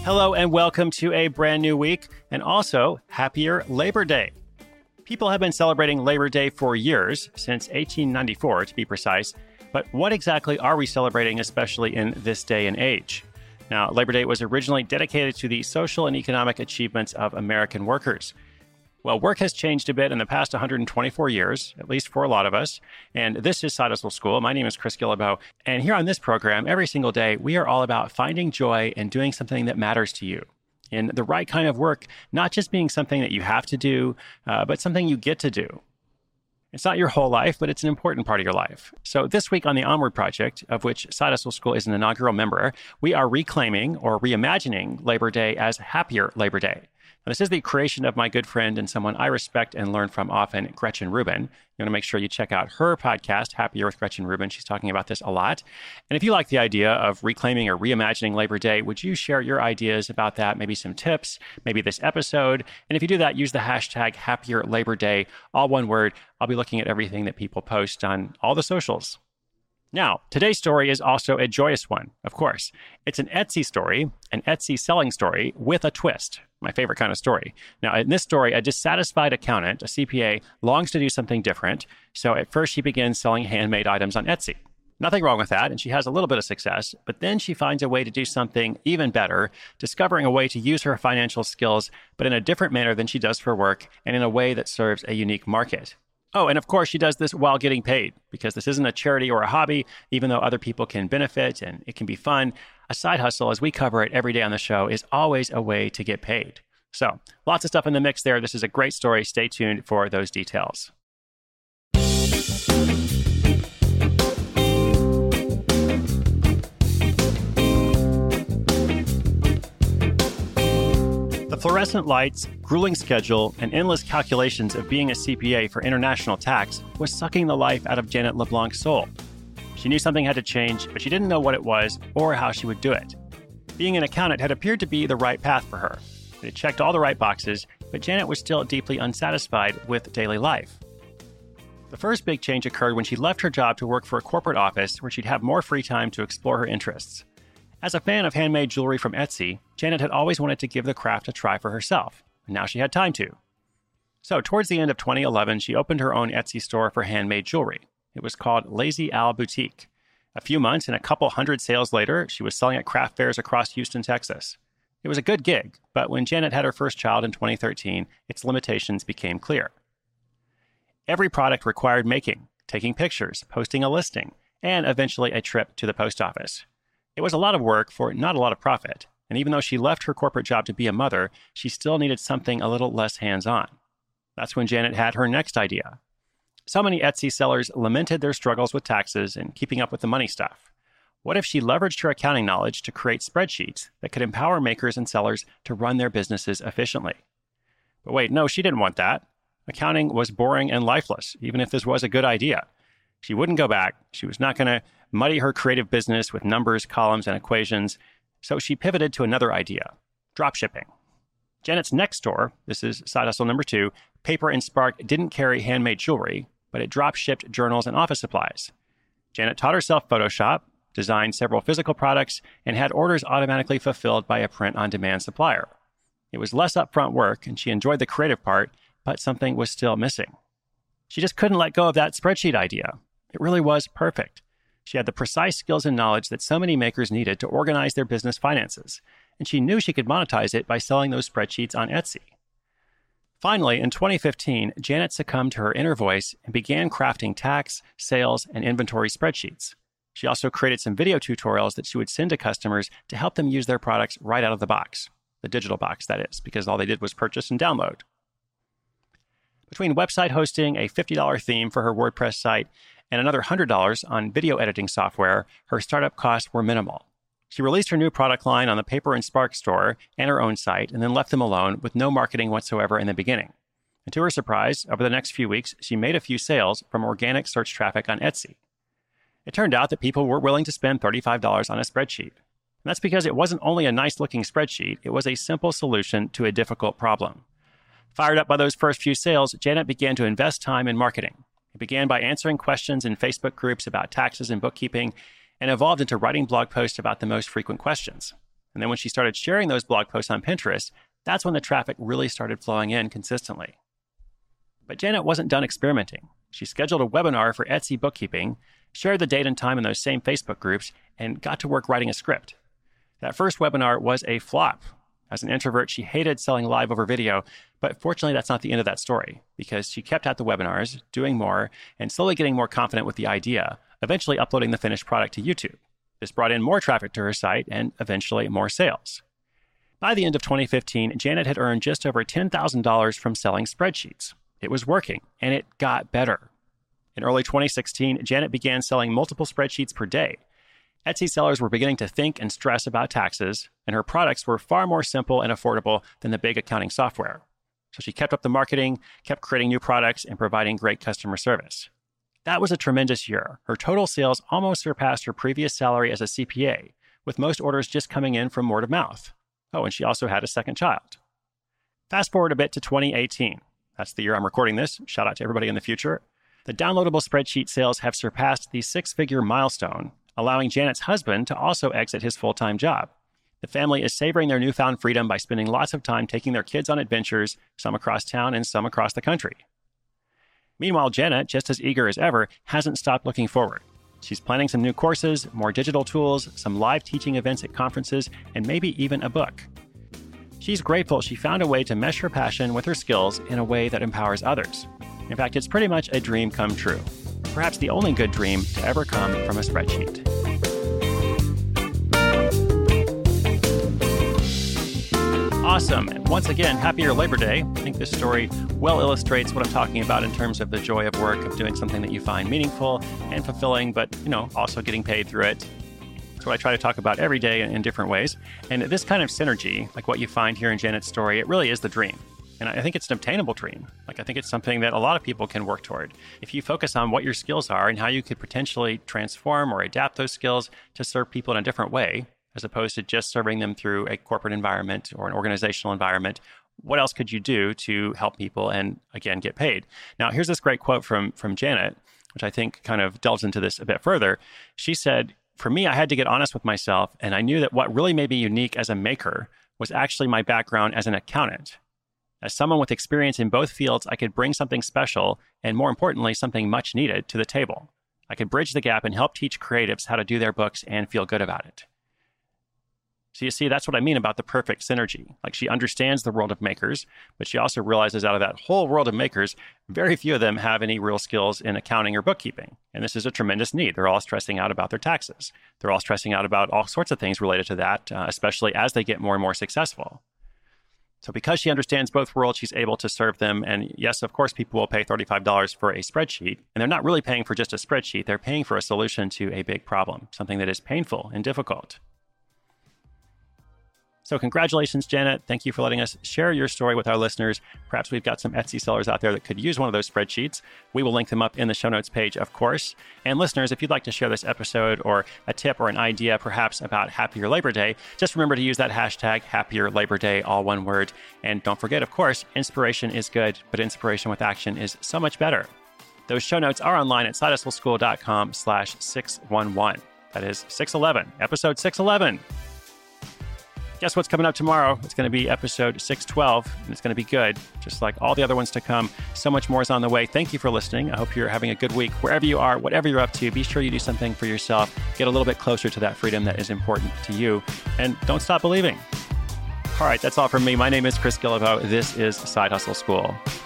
Hello and welcome to a brand new week and also happier Labor Day. People have been celebrating Labor Day for years, since 1894 to be precise, but what exactly are we celebrating, especially in this day and age? Now, Labor Day was originally dedicated to the social and economic achievements of American workers. Well, work has changed a bit in the past 124 years, at least for a lot of us. And this is Side Hustle School. My name is Chris Guillebeau. And here on this program, every single day, we are all about finding joy and doing something that matters to you. In the right kind of work, not just being something that you have to do, but something you get to do. It's not your whole life, but it's an important part of your life. So this week on the Onward Project, of which Side Hustle School is an inaugural member, we are reclaiming or reimagining Labor Day as Happier Labor Day. Now, this is the creation of my good friend and someone I respect and learn from often, Gretchen Rubin. You want to make sure you check out her podcast, Happier with Gretchen Rubin. She's talking about this a lot. And if you like the idea of reclaiming or reimagining Labor Day, would you share your ideas about that? Maybe some tips, maybe this episode. And if you do that, use the hashtag Happier Labor Day, all one word. I'll be looking at everything that people post on all the socials. Now, today's story is also a joyous one, of course. It's an Etsy story, an Etsy selling story with a twist. My favorite kind of story. Now, in this story, a dissatisfied accountant, a CPA, longs to do something different. So at first, she begins selling handmade items on Etsy. Nothing wrong with that, and she has a little bit of success, but then she finds a way to do something even better, discovering a way to use her financial skills, but in a different manner than she does for work, and in a way that serves a unique market. Oh, and of course, she does this while getting paid, because this isn't a charity or a hobby, even though other people can benefit and it can be fun. A side hustle, as we cover it every day on the show, is always a way to get paid. So, lots of stuff in the mix there. This is a great story. Stay tuned for those details. The fluorescent lights, grueling schedule, and endless calculations of being a CPA for international tax was sucking the life out of Janet LeBlanc's soul. She knew something had to change, but she didn't know what it was or how she would do it. Being an accountant had appeared to be the right path for her. It had checked all the right boxes, but Janet was still deeply unsatisfied with daily life. The first big change occurred when she left her job to work for a corporate office where she'd have more free time to explore her interests. As a fan of handmade jewelry from Etsy, Janet had always wanted to give the craft a try for herself, and now she had time to. So, towards the end of 2011, she opened her own Etsy store for handmade jewelry. It was called Lazy Al Boutique. A few months and a couple hundred sales later, she was selling at craft fairs across Houston, Texas. It was a good gig, but when Janet had her first child in 2013, its limitations became clear. Every product required making, taking pictures, posting a listing, and eventually a trip to the post office. It was a lot of work for not a lot of profit, and even though she left her corporate job to be a mother, she still needed something a little less hands-on. That's when Janet had her next idea. So many Etsy sellers lamented their struggles with taxes and keeping up with the money stuff. What if she leveraged her accounting knowledge to create spreadsheets that could empower makers and sellers to run their businesses efficiently? But wait, no, she didn't want that. Accounting was boring and lifeless, even if this was a good idea. She wouldn't go back. She was not going to muddy her creative business with numbers, columns, and equations. So she pivoted to another idea, dropshipping. Janet's next store, this is side hustle number 2, Paper and Spark, didn't carry handmade jewelry, but it drop-shipped journals and office supplies. Janet taught herself Photoshop, designed several physical products, and had orders automatically fulfilled by a print-on-demand supplier. It was less upfront work, and she enjoyed the creative part, but something was still missing. She just couldn't let go of that spreadsheet idea. It really was perfect. She had the precise skills and knowledge that so many makers needed to organize their business finances, and she knew she could monetize it by selling those spreadsheets on Etsy. Finally, in 2015, Janet succumbed to her inner voice and began crafting tax, sales, and inventory spreadsheets. She also created some video tutorials that she would send to customers to help them use their products right out of the box. The digital box, that is, because all they did was purchase and download. Between website hosting, a $50 theme for her WordPress site, and another $100 on video editing software, her startup costs were minimal. She released her new product line on the Paper and Spark store and her own site, and then left them alone with no marketing whatsoever in the beginning. And to her surprise, over the next few weeks, she made a few sales from organic search traffic on Etsy. It turned out that people were willing to spend $35 on a spreadsheet. And that's because it wasn't only a nice-looking spreadsheet, it was a simple solution to a difficult problem. Fired up by those first few sales, Janet began to invest time in marketing. It began by answering questions in Facebook groups about taxes and bookkeeping, and evolved into writing blog posts about the most frequent questions. And then when she started sharing those blog posts on Pinterest, that's when the traffic really started flowing in consistently. But Janet wasn't done experimenting. She scheduled a webinar for Etsy bookkeeping, shared the date and time in those same Facebook groups, and got to work writing a script. That first webinar was a flop. As an introvert, she hated selling live over video, but fortunately, that's not the end of that story, because she kept at the webinars, doing more, and slowly getting more confident with the idea, eventually uploading the finished product to YouTube. This brought in more traffic to her site and eventually more sales. By the end of 2015, Janet had earned just over $10,000 from selling spreadsheets. It was working, and it got better. In early 2016, Janet began selling multiple spreadsheets per day. Etsy sellers were beginning to think and stress about taxes, and her products were far more simple and affordable than the big accounting software. So she kept up the marketing, kept creating new products, and providing great customer service. That was a tremendous year. Her total sales almost surpassed her previous salary as a CPA, with most orders just coming in from word of mouth. Oh, and she also had a second child. Fast forward a bit to 2018. That's the year I'm recording this. Shout out to everybody in the future. The downloadable spreadsheet sales have surpassed the six-figure milestone, allowing Janet's husband to also exit his full-time job. The family is savoring their newfound freedom by spending lots of time taking their kids on adventures, some across town and some across the country. Meanwhile, Janet, just as eager as ever, hasn't stopped looking forward. She's planning some new courses, more digital tools, some live teaching events at conferences, and maybe even a book. She's grateful she found a way to mesh her passion with her skills in a way that empowers others. In fact, it's pretty much a dream come true. Perhaps the only good dream to ever come from a spreadsheet. Awesome. And once again, happier Labor Day. I think this story well illustrates what I'm talking about in terms of the joy of work, of doing something that you find meaningful and fulfilling, but, also getting paid through it. That's what I try to talk about every day in different ways. And this kind of synergy, like what you find here in Janet's story, it really is the dream. And I think it's an obtainable dream. I think it's something that a lot of people can work toward. If you focus on what your skills are and how you could potentially transform or adapt those skills to serve people in a different way, as opposed to just serving them through a corporate environment or an organizational environment, what else could you do to help people and, again, get paid? Now, here's this great quote from Janet, which I think kind of delves into this a bit further. She said, "For me, I had to get honest with myself, and I knew that what really made me unique as a maker was actually my background as an accountant. As someone with experience in both fields, I could bring something special and, more importantly, something much needed to the table. I could bridge the gap and help teach creatives how to do their books and feel good about it." So you see, that's what I mean about the perfect synergy. She understands the world of makers, but she also realizes out of that whole world of makers, very few of them have any real skills in accounting or bookkeeping. And this is a tremendous need. They're all stressing out about their taxes. They're all stressing out about all sorts of things related to that, especially as they get more and more successful. So because she understands both worlds, she's able to serve them. And yes, of course, people will pay $35 for a spreadsheet. And they're not really paying for just a spreadsheet. They're paying for a solution to a big problem, something that is painful and difficult. So congratulations, Janet. Thank you for letting us share your story with our listeners. Perhaps we've got some Etsy sellers out there that could use one of those spreadsheets. We will link them up in the show notes page, of course. And listeners, if you'd like to share this episode or a tip or an idea perhaps about Happier Labor Day, just remember to use that hashtag Happier Labor Day, all one word. And don't forget, of course, inspiration is good, but inspiration with action is so much better. Those show notes are online at sidehustleschool.com/611. That is 611, episode 611. Guess what's coming up tomorrow? It's going to be episode 612, and it's going to be good, just like all the other ones to come. So much more is on the way. Thank you for listening. I hope you're having a good week. Wherever you are, whatever you're up to, be sure you do something for yourself. Get a little bit closer to that freedom that is important to you, and don't stop believing. All right, that's all from me. My name is Chris Guillebeau. This is Side Hustle School.